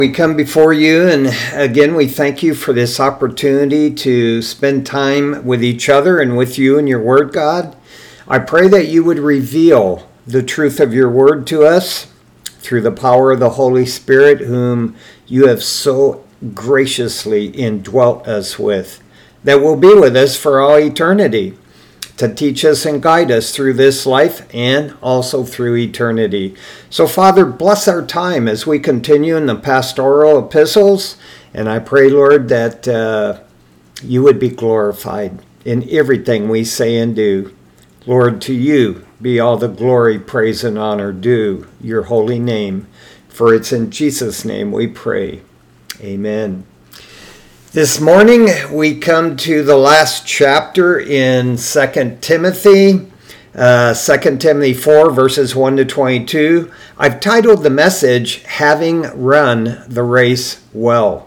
We come before you, and again, we thank you for this opportunity to spend time with each other and with you and your word, God. I pray that you would reveal the truth of your word to us through the power of the Holy Spirit, whom you have so graciously indwelt us with, that will be with us for all eternity, to teach us and guide us through this life and also through eternity. So, Father, bless our time as we continue in the pastoral epistles, and I pray, Lord, that you would be glorified in everything we say and do. Lord, to you be all the glory, praise, and honor due your holy name, for it's in Jesus' name we pray. Amen. This morning we come to the last chapter in 2 Timothy, 2 Timothy 4, verses 1 to 22. I've titled the message, Having Run the Race Well.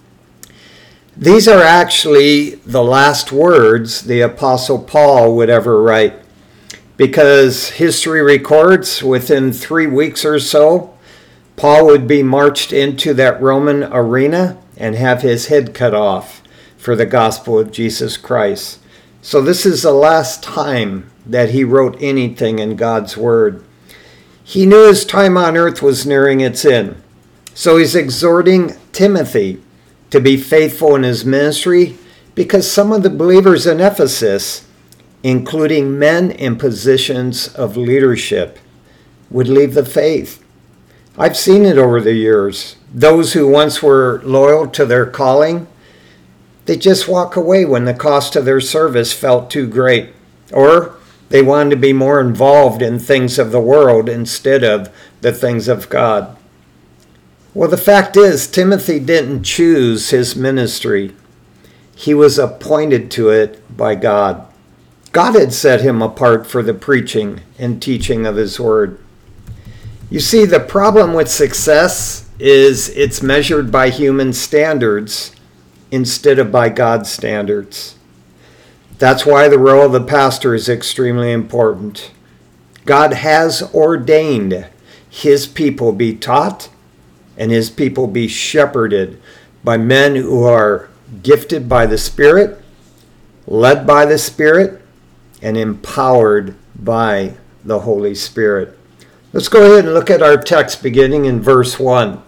These are actually the last words the Apostle Paul would ever write, because history records within 3 weeks or so, Paul would be marched into that Roman arena and have his head cut off for the gospel of Jesus Christ. So this is the last time that he wrote anything in God's word. He knew his time on earth was nearing its end. So he's exhorting Timothy to be faithful in his ministry, because some of the believers in Ephesus, including men in positions of leadership, would leave the faith. I've seen it over the years. Those who once were loyal to their calling, they just walk away when the cost of their service felt too great, or they wanted to be more involved in things of the world instead of the things of God. Well, the fact is, Timothy didn't choose his ministry. He was appointed to it by God. God had set him apart for the preaching and teaching of his word. You see, the problem with success is it's measured by human standards instead of by God's standards. That's why the role of the pastor is extremely important. God has ordained his people be taught and his people be shepherded by men who are gifted by the Spirit, led by the Spirit, and empowered by the Holy Spirit. Let's go ahead and look at our text beginning in verse 1.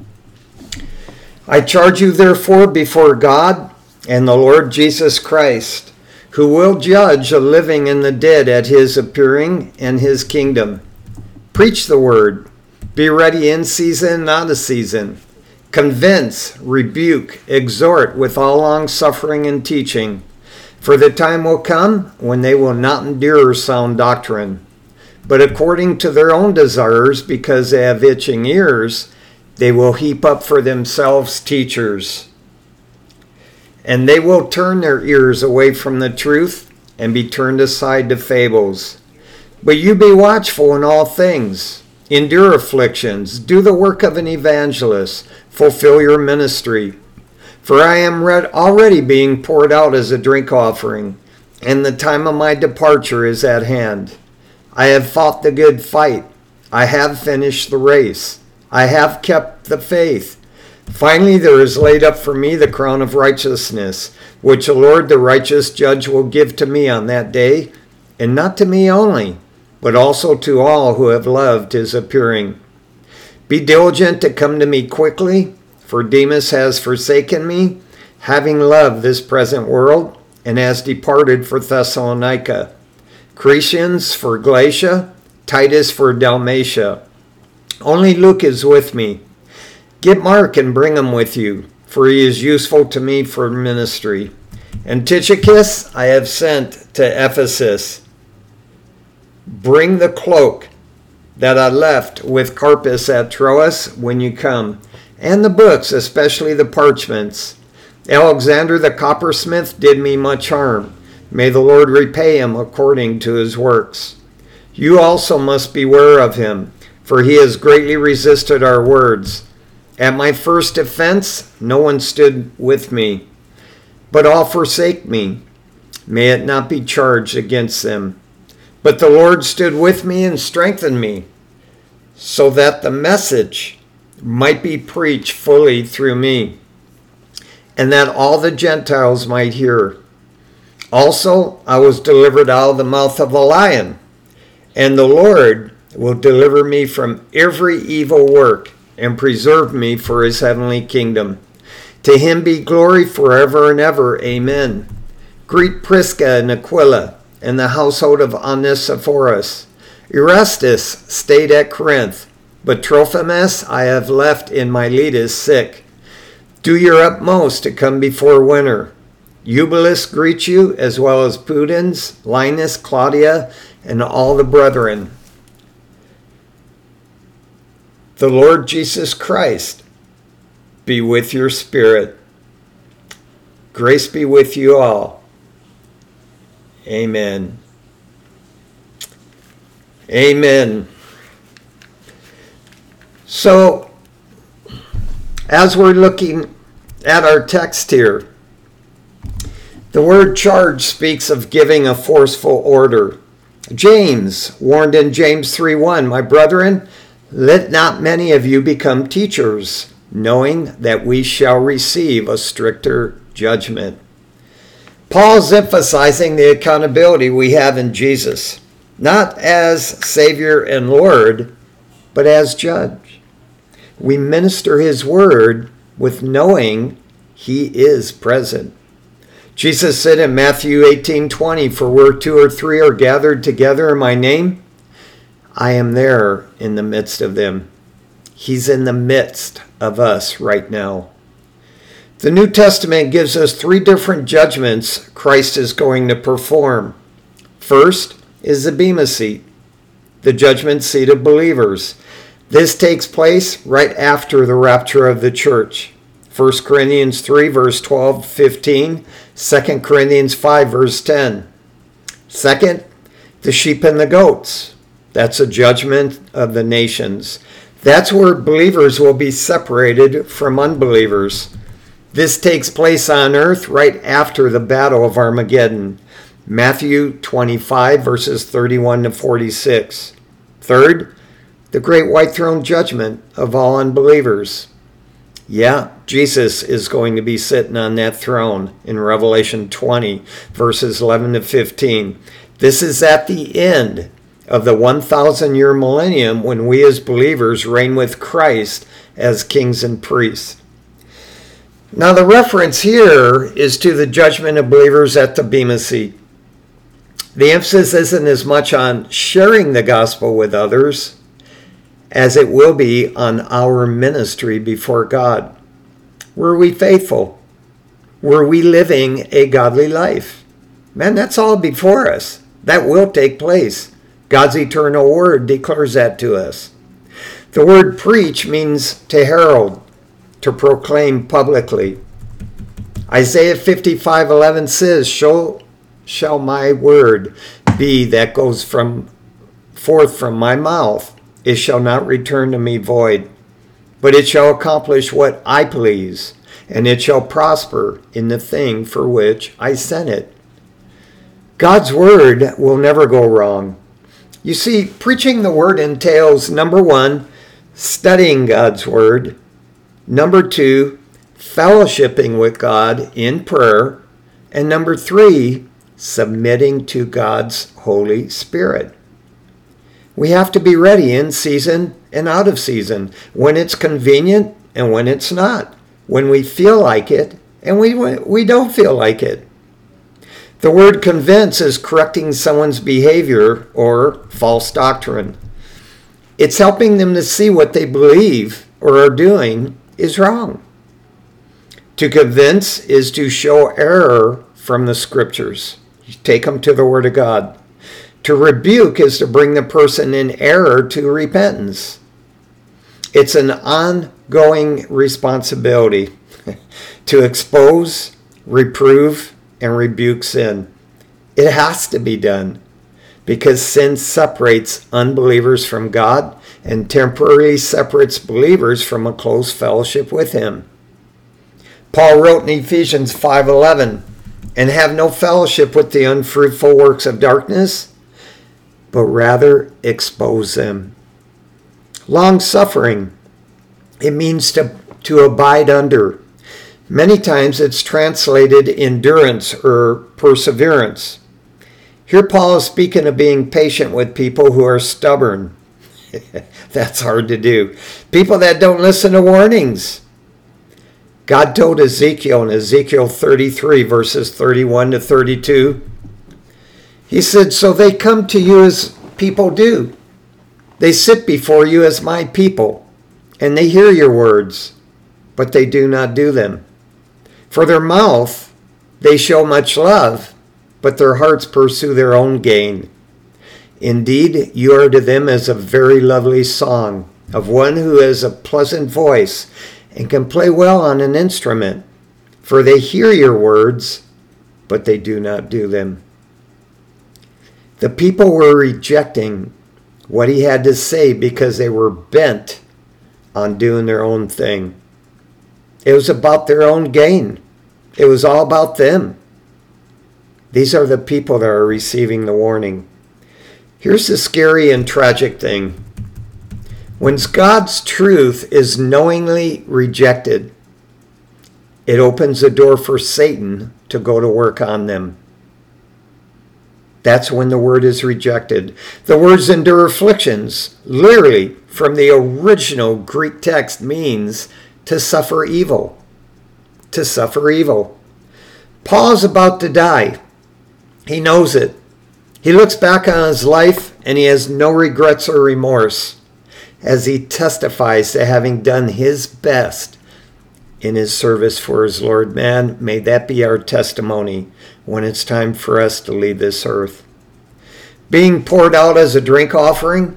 I charge you therefore before God and the Lord Jesus Christ, who will judge the living and the dead at his appearing and his kingdom. Preach the word. Be ready in season and out of season. Convince, rebuke, exhort with all long suffering and teaching. For the time will come when they will not endure sound doctrine, but according to their own desires, because they have itching ears, they will heap up for themselves teachers. And they will turn their ears away from the truth and be turned aside to fables. But you be watchful in all things. Endure afflictions. Do the work of an evangelist. Fulfill your ministry. For I am already being poured out as a drink offering, and the time of my departure is at hand. I have fought the good fight. I have finished the race. I have kept the faith. Finally, there is laid up for me the crown of righteousness, which the Lord, the righteous judge, will give to me on that day, and not to me only, but also to all who have loved his appearing. Be diligent to come to me quickly, for Demas has forsaken me, having loved this present world, and has departed for Thessalonica. Crescens for Galatia, Titus for Dalmatia. Only Luke is with me. Get Mark and bring him with you, for he is useful to me for ministry. And Tychicus I have sent to Ephesus. Bring the cloak that I left with Carpus at Troas when you come, and the books, especially the parchments. Alexander the coppersmith did me much harm. May the Lord repay him according to his works. You also must beware of him, for he has greatly resisted our words. At my first offense, no one stood with me, but all forsake me. May it not be charged against them. But the Lord stood with me and strengthened me, so that the message might be preached fully through me, and that all the Gentiles might hear. Also, I was delivered out of the mouth of a lion, and the Lord will deliver me from every evil work and preserve me for his heavenly kingdom. To him be glory forever and ever. Amen. Greet Prisca and Aquila and the household of Onesiphorus. Erastus stayed at Corinth, but Trophimus I have left in Miletus sick. Do your utmost to come before winter. Eubulus greets you, as well as Pudens, Linus, Claudia, and all the brethren. The Lord Jesus Christ be with your spirit. Grace be with you all. Amen. Amen. So, as we're looking at our text here, the word charge speaks of giving a forceful order. James warned in James 3:1, my brethren, let not many of you become teachers, knowing that we shall receive a stricter judgment. Paul's emphasizing the accountability we have in Jesus, not as Savior and Lord, but as judge. We minister his word with knowing he is present. Jesus said in Matthew 18:20, for where 2 or 3 are gathered together in my name, I am there in the midst of them. He's in the midst of us right now. The New Testament gives us 3 different judgments Christ is going to perform. First is the Bema seat, the judgment seat of believers. This takes place right after the rapture of the church. 1 Corinthians 3, verse 12, 15. 2 Corinthians 5, verse 10. Second, the sheep and the goats. That's a judgment of the nations. That's where believers will be separated from unbelievers. This takes place on earth right after the battle of Armageddon. Matthew 25, verses 31 to 46. Third, the great white throne judgment of all unbelievers. Yeah, Jesus is going to be sitting on that throne in Revelation 20, verses 11 to 15. This is at the end of the 1,000-year millennium when we as believers reign with Christ as kings and priests. Now the reference here is to the judgment of believers at the Bema seat. The emphasis isn't as much on sharing the gospel with others as it will be on our ministry before God. Were we faithful? Were we living a godly life? Man, that's all before us. That will take place. God's eternal word declares that to us. The word preach means to herald, to proclaim publicly. Isaiah 55:11 says, so shall my word be that goes forth from my mouth. It shall not return to me void, but it shall accomplish what I please, and it shall prosper in the thing for which I sent it. God's word will never go wrong. You see, preaching the word entails, number 1, studying God's word. Number 2, fellowshipping with God in prayer. And number 3, submitting to God's Holy Spirit. We have to be ready in season and out of season, when it's convenient and when it's not, when we feel like it and we don't feel like it. The word convince is correcting someone's behavior or false doctrine. It's helping them to see what they believe or are doing is wrong. To convince is to show error from the scriptures. You take them to the Word of God. To rebuke is to bring the person in error to repentance. It's an ongoing responsibility to expose, reprove, and rebuke sin. It has to be done because sin separates unbelievers from God and temporarily separates believers from a close fellowship with Him. Paul wrote in Ephesians 5:11, and have no fellowship with the unfruitful works of darkness, but rather expose them. Long-suffering, It means to abide under. Many times it's translated endurance or perseverance. Here Paul is speaking of being patient with people who are stubborn. That's hard to do. People that don't listen to warnings. God told Ezekiel in Ezekiel 33, verses 31 to 32, he said, "So they come to you as people do. They sit before you as my people, and they hear your words, but they do not do them. For their mouth they show much love, but their hearts pursue their own gain. Indeed, you are to them as a very lovely song of one who has a pleasant voice and can play well on an instrument. For they hear your words, but they do not do them." The people were rejecting what he had to say because they were bent on doing their own thing. It was about their own gain. It was all about them. These are the people that are receiving the warning. Here's the scary and tragic thing. When God's truth is knowingly rejected, it opens the door for Satan to go to work on them. That's when the word is rejected. The words endure afflictions, literally from the original Greek text, means to suffer evil. To suffer evil. Paul's about to die. He knows it. He looks back on his life and he has no regrets or remorse as he testifies to having done his best in his service for his Lord. Man, may that be our testimony when it's time for us to leave this earth. Being poured out as a drink offering,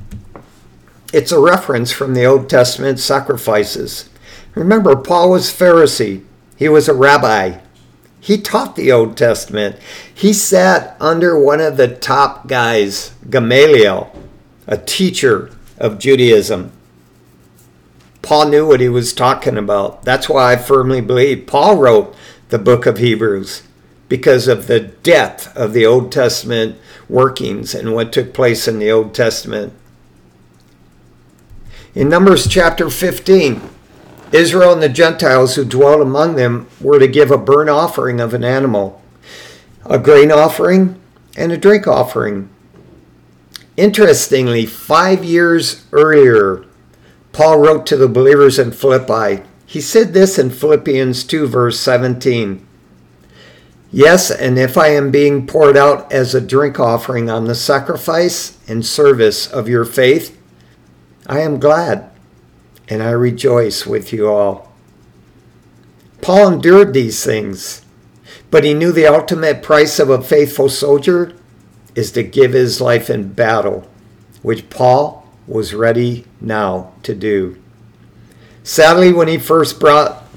it's a reference from the Old Testament sacrifices. Remember, Paul was Pharisee. He was a rabbi. He taught the Old Testament. He sat under one of the top guys, Gamaliel, a teacher of Judaism. Paul knew what he was talking about. That's why I firmly believe Paul wrote the book of Hebrews, because of the depth of the Old Testament workings and what took place in the Old Testament. In Numbers chapter 15, Israel and the Gentiles who dwelt among them were to give a burnt offering of an animal, a grain offering, and a drink offering. Interestingly, 5 years earlier, Paul wrote to the believers in Philippi. He said this in Philippians 2, verse 17. "Yes, and if I am being poured out as a drink offering on the sacrifice and service of your faith, I am glad, and I rejoice with you all." Paul endured these things, but he knew the ultimate price of a faithful soldier is to give his life in battle, which Paul was ready now to do. Sadly, when he first brought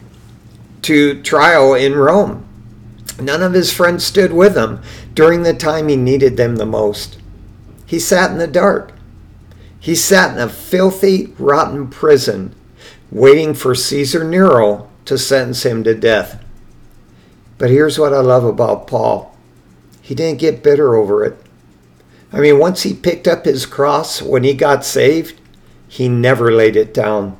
to trial in Rome, none of his friends stood with him during the time he needed them the most. He sat in the dark. He sat in a filthy, rotten prison, waiting for Caesar Nero to sentence him to death. But here's what I love about Paul. He didn't get bitter over it. I mean, once he picked up his cross when he got saved, he never laid it down.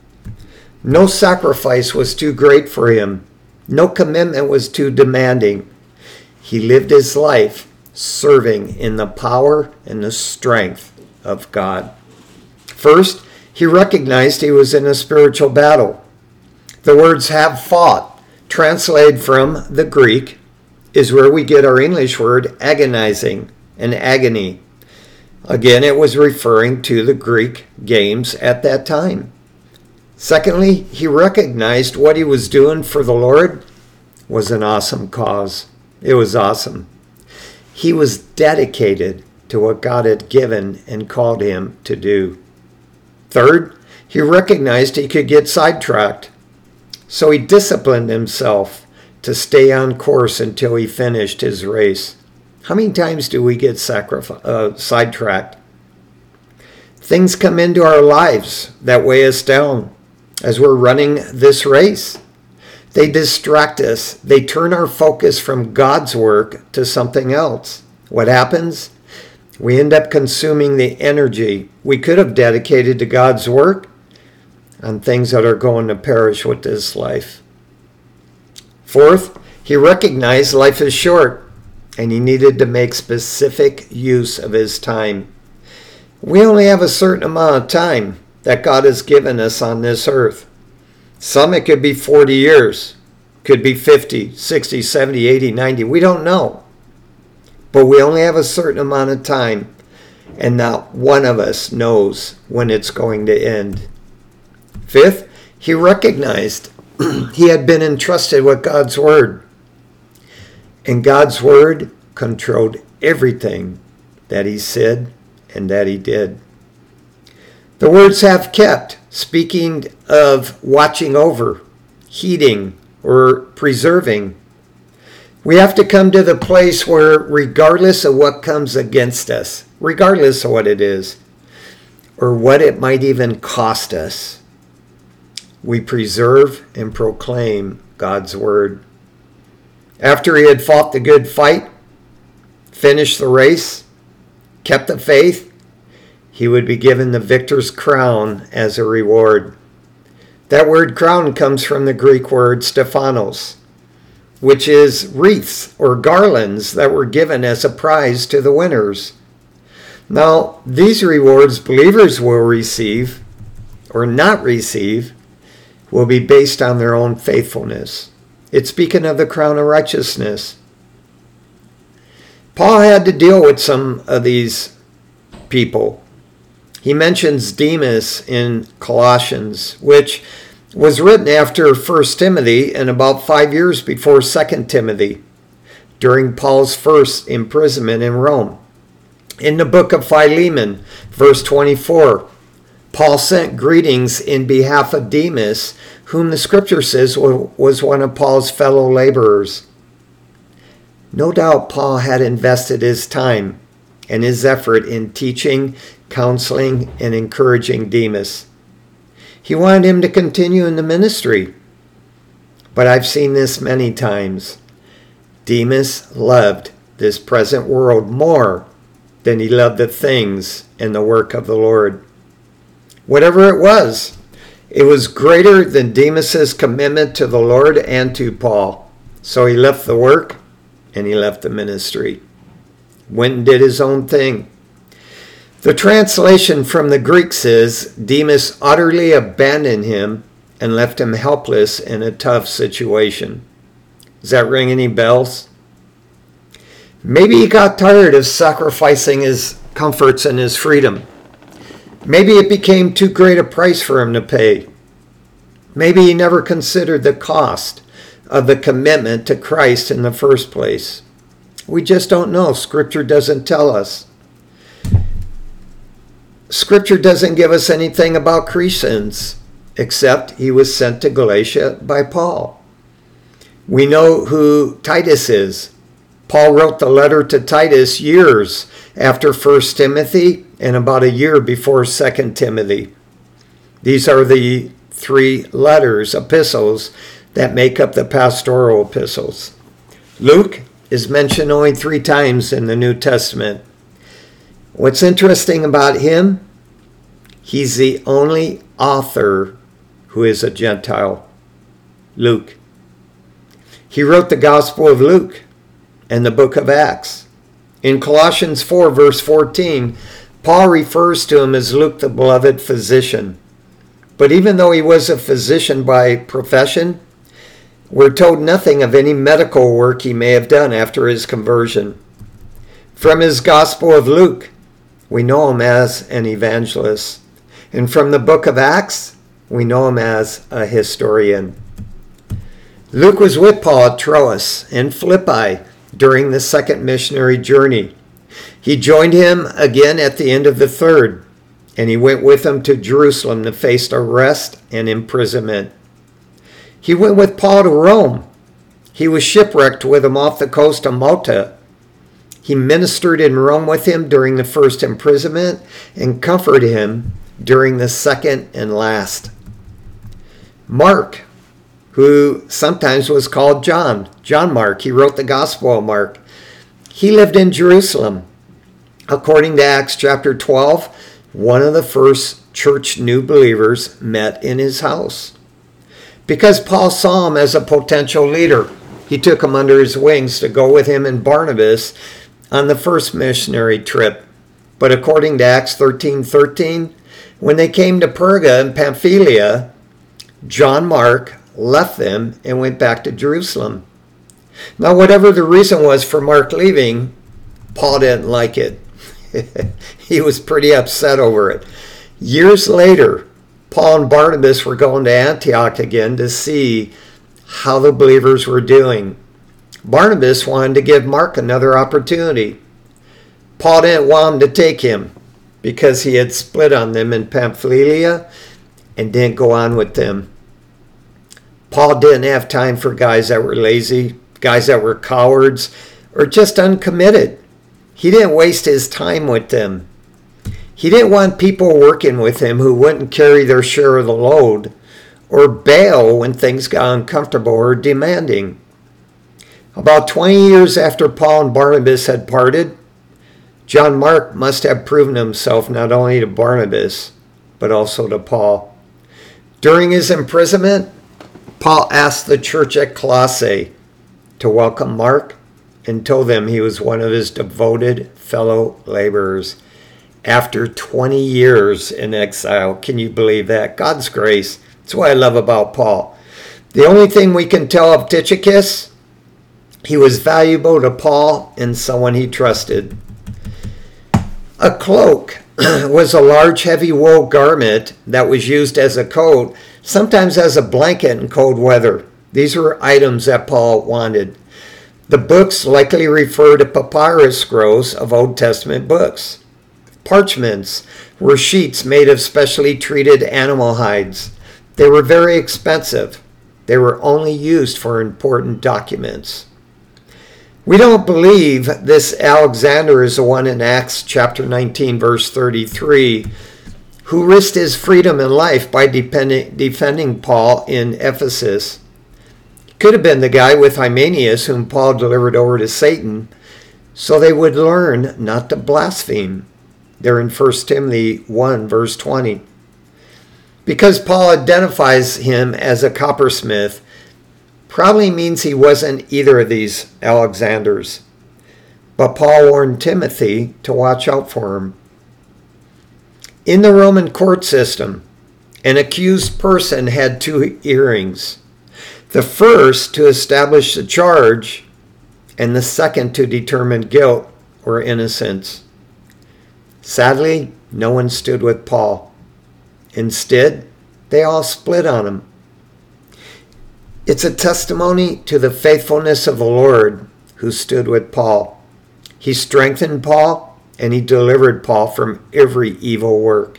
No sacrifice was too great for him. No commitment was too demanding. He lived his life serving in the power and the strength of God. First, he recognized he was in a spiritual battle. The words "have fought," translated from the Greek, is where we get our English word agonizing and agony. Again, it was referring to the Greek games at that time. Secondly, he recognized what he was doing for the Lord was an awesome cause. It was awesome. He was dedicated to what God had given and called him to do. Third, he recognized he could get sidetracked. So he disciplined himself to stay on course until he finished his race. How many times do we get sidetracked? Things come into our lives that weigh us down as we're running this race. They distract us. They turn our focus from God's work to something else. What happens? We end up consuming the energy we could have dedicated to God's work, on things that are going to perish with this life. Fourth, he recognized life is short, and he needed to make specific use of his time. We only have a certain amount of time that God has given us on this earth. Some it could be 40 years, could be 50, 60, 70, 80, 90. We don't know. But we only have a certain amount of time, and not one of us knows when it's going to end. Fifth, he recognized he had been entrusted with God's word. And God's word controlled everything that he said and that he did. The words have kept, speaking of watching over, heeding, or preserving. We have to come to the place where, regardless of what comes against us, regardless of what it is, or what it might even cost us, we preserve and proclaim God's word. After he had fought the good fight, finished the race, kept the faith, he would be given the victor's crown as a reward. That word crown comes from the Greek word stephanos, which is wreaths or garlands that were given as a prize to the winners. Now, these rewards believers will receive or not receive will be based on their own faithfulness. It's speaking of the crown of righteousness. Paul had to deal with some of these people. He mentions Demas in Colossians, which was written after 1 Timothy and about 5 years before 2 Timothy, during Paul's first imprisonment in Rome. In the book of Philemon, verse 24, Paul sent greetings in behalf of Demas, whom the scripture says was one of Paul's fellow laborers. No doubt Paul had invested his time and his effort in teaching, counseling, and encouraging Demas. He wanted him to continue in the ministry. But I've seen this many times. Demas loved this present world more than he loved the things and the work of the Lord. Whatever it was greater than Demas's commitment to the Lord and to Paul. So he left the work and he left the ministry. Went and did his own thing. The translation from the Greek says, Demas utterly abandoned him and left him helpless in a tough situation. Does that ring any bells? Maybe he got tired of sacrificing his comforts and his freedom. Maybe it became too great a price for him to pay. Maybe he never considered the cost of the commitment to Christ in the first place. We just don't know. Scripture doesn't tell us. Scripture doesn't give us anything about Crescens, except he was sent to Galatia by Paul. We know who Titus is. Paul wrote the letter to Titus years after 1 Timothy and about a year before 2 Timothy. These are the 3 letters, epistles, that make up the pastoral epistles. Luke is mentioned only 3 times in the New Testament. What's interesting about him, he's the only author who is a Gentile. Luke. He wrote the Gospel of Luke and the book of Acts. In Colossians 4, verse 14, Paul refers to him as Luke, the beloved physician. But even though he was a physician by profession, we're told nothing of any medical work he may have done after his conversion. From his Gospel of Luke, we know him as an evangelist. And from the book of Acts, we know him as a historian. Luke was with Paul at Troas and Philippi during the second missionary journey. He joined him again at the end of the third, and he went with him to Jerusalem to face arrest and imprisonment. He went with Paul to Rome. He was shipwrecked with him off the coast of Malta. He ministered in Rome with him during the first imprisonment and comforted him during the second and last. Mark, who sometimes was called John Mark, he wrote the Gospel of Mark. He lived in Jerusalem. According to Acts chapter 12, one of the first church new believers met in his house. Because Paul saw him as a potential leader, he took him under his wings to go with him and Barnabas on the first missionary trip. But according to Acts 13:13, when they came to Perga and Pamphylia, John Mark left them and went back to Jerusalem. Now, whatever the reason was for Mark leaving, Paul didn't like it. He was pretty upset over it. Years later, Paul and Barnabas were going to Antioch again to see how the believers were doing. Barnabas wanted to give Mark another opportunity. Paul didn't want him to take him because he had split on them in Pamphylia and didn't go on with them. Paul didn't have time for guys that were lazy, guys that were cowards, or just uncommitted. He didn't waste his time with them. He didn't want people working with him who wouldn't carry their share of the load or bail when things got uncomfortable or demanding. About 20 years after Paul and Barnabas had parted, John Mark must have proven himself not only to Barnabas, but also to Paul. During his imprisonment, Paul asked the church at Colossae to welcome Mark and told them he was one of his devoted fellow laborers. After 20 years in exile, can you believe that? God's grace. That's what I love about Paul. The only thing we can tell of Tychicus, he was valuable to Paul and someone he trusted. A cloak was a large, heavy wool garment that was used as a coat, sometimes as a blanket in cold weather. These were items that Paul wanted. The books likely refer to papyrus scrolls of Old Testament books. Parchments were sheets made of specially treated animal hides. They were very expensive. They were only used for important documents. We don't believe this Alexander is the one in Acts chapter 19, verse 33, who risked his freedom and life by defending Paul in Ephesus. Could have been the guy with Hymenaeus whom Paul delivered over to Satan so they would learn not to blaspheme. They're in 1 Timothy 1, verse 20. Because Paul identifies him as a coppersmith, probably means he wasn't either of these Alexanders. But Paul warned Timothy to watch out for him. In the Roman court system, an accused person had two hearings. The first to establish the charge, and the second to determine guilt or innocence. Sadly, no one stood with Paul. Instead, they all split on him. It's a testimony to the faithfulness of the Lord who stood with Paul. He strengthened Paul and he delivered Paul from every evil work.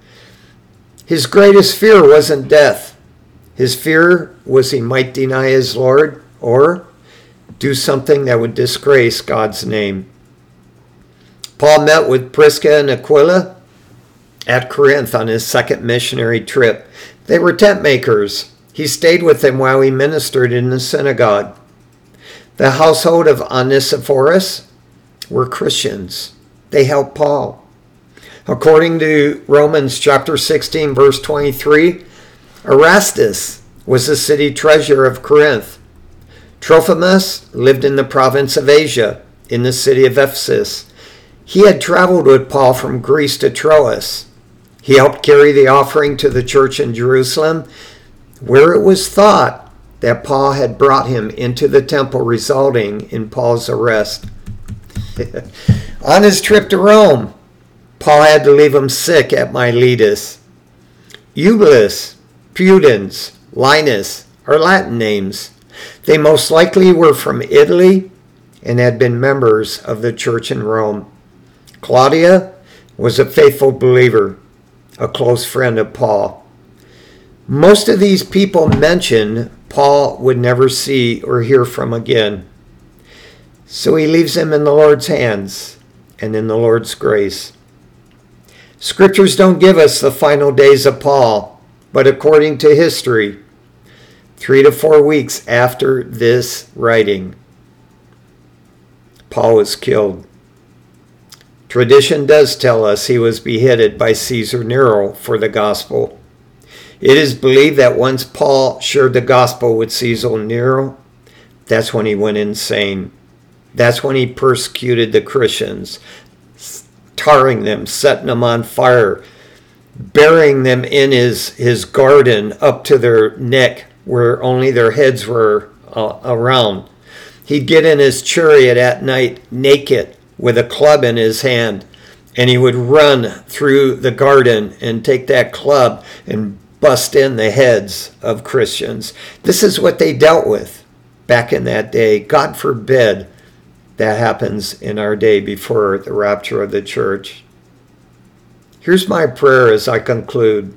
His greatest fear wasn't death. His fear was he might deny his Lord or do something that would disgrace God's name. Paul met with Prisca and Aquila at Corinth on his second missionary trip. They were tent makers. He stayed with them while he ministered in the synagogue. The household of Onesiphorus were Christians. They helped Paul. According to Romans chapter 16, verse 23, Erastus was the city treasurer of Corinth. Trophimus lived in the province of Asia, in the city of Ephesus. He had traveled with Paul from Greece to Troas. He helped carry the offering to the church in Jerusalem, where it was thought that Paul had brought him into the temple, resulting in Paul's arrest. On his trip to Rome, Paul had to leave him sick at Miletus. Eubulus, Pudens, Linus are Latin names. They most likely were from Italy and had been members of the church in Rome. Claudia was a faithful believer, a close friend of Paul. Most of these people mentioned Paul would never see or hear from again. So he leaves them in the Lord's hands and in the Lord's grace. Scriptures don't give us the final days of Paul, but according to history, 3 to 4 weeks after this writing, Paul was killed. Tradition does tell us he was beheaded by Caesar Nero for the gospel. It is believed that once Paul shared the gospel with Caesar Nero, that's when he went insane. That's when he persecuted the Christians, tarring them, setting them on fire, burying them in his garden up to their neck where only their heads were around. He'd get in his chariot at night naked with a club in his hand, and he would run through the garden and take that club and bust in the heads of Christians. This is what they dealt with back in that day. God forbid that happens in our day before the rapture of the church. Here's my prayer as I conclude,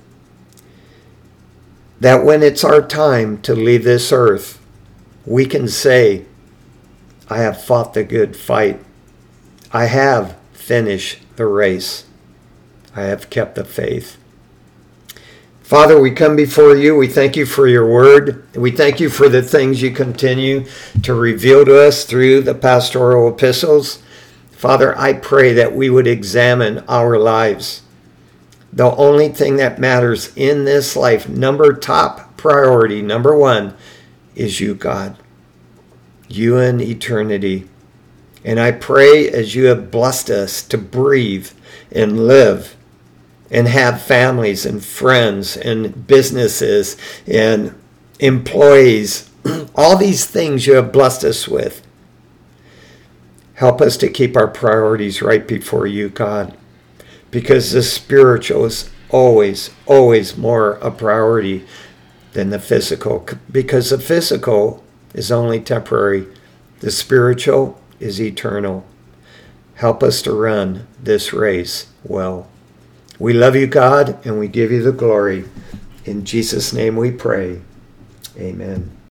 that when it's our time to leave this earth, we can say, I have fought the good fight. I have finished the race. I have kept the faith. Father, we come before you. We thank you for your word. We thank you for the things you continue to reveal to us through the pastoral epistles. Father, I pray that we would examine our lives. The only thing that matters in this life, top priority, number one, is you, God. You in eternity. And I pray as you have blessed us to breathe and live and have families and friends and businesses and employees, all these things you have blessed us with. Help us to keep our priorities right before you, God, because the spiritual is always, always more a priority than the physical, because the physical is only temporary. The spiritual is eternal. Help us to run this race well. We love you, God, and we give you the glory. In Jesus' name we pray. Amen.